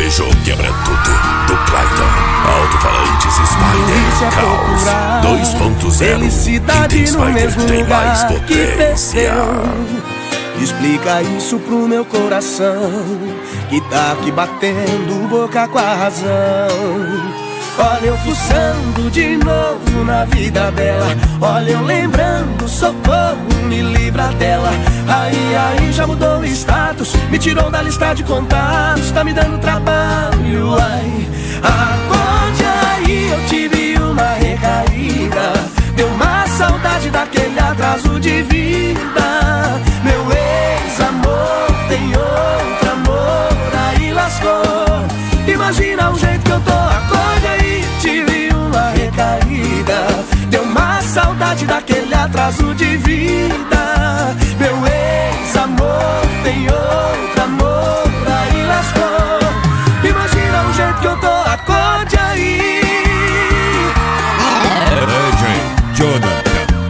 Sertanejo quebra tudo, do Clayton. Alto-falantes Spider Caos 2.0. Felicidade no Spider mesmo tem mais lugar que potência. Explica isso pro meu coração, que tá aqui batendo boca com a razão. Olha eu fuçando de novo na vida dela, olha eu lembrando, socorro, me livra dela. Aí já mudou o status, me tirou da lista de contatos, tá me dando trabalho, ai. Acorde aí, eu tive uma recaída, deu uma saudade daquele atraso de vida. Meu ex-amor tem outro amor, aí lascou. Imagina o jeito que eu tô, acorde aí, tive uma recaída, deu uma saudade daquele atraso de vida. Meu ex-amor tem outro amor, aí lascou. Imagina o jeito que eu tô, acorde aí. Jonathan.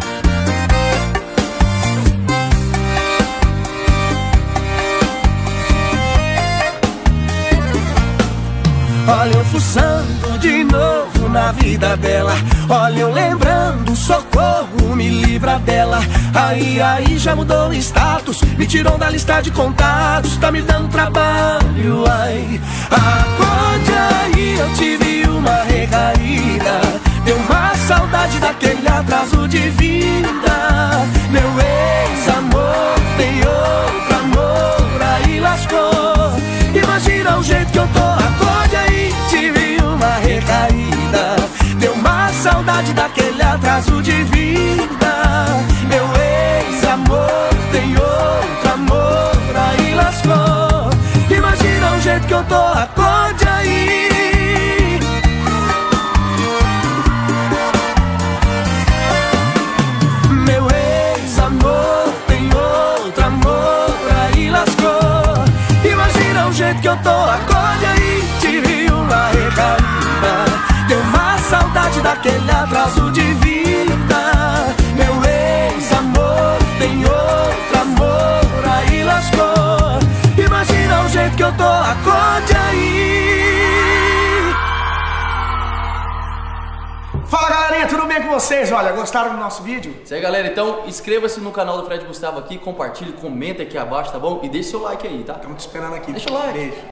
Olha eu fuçando de novo na vida dela, olha eu lembrando, socorro, me livra dela. Aí já mudou o status, me tirou da lista de contatos, tá me dando trabalho, ai. Acorde aí, eu tive uma recaída, deu uma saudade daquele atraso de vida. Meu ex-amor tem outro amor, aí lascou. Imagina o jeito que eu tô, acorde aí, tive uma recaída, deu uma saudade daquele atraso de vida. Meu ex-amor tem outro amor, aí lascou. Imagina o jeito que eu tô, acorde aí. Meu ex-amor tem outro amor, aí lascou. Imagina o jeito que eu tô, acorde aí, tive uma recaída, deu uma saudade daquele atraso de vida. Meu ex-amor tem outro amor, aí lascou. Imagina o jeito que eu tô, acorde aí. Fala galerinha, tudo bem com vocês? Olha, gostaram do nosso vídeo? Isso aí galera, então inscreva-se no canal do Fred Gustavo aqui, compartilhe, comenta aqui abaixo, tá bom? E deixe seu like aí, tá? Estamos te esperando aqui. Deixa o like. Beijo.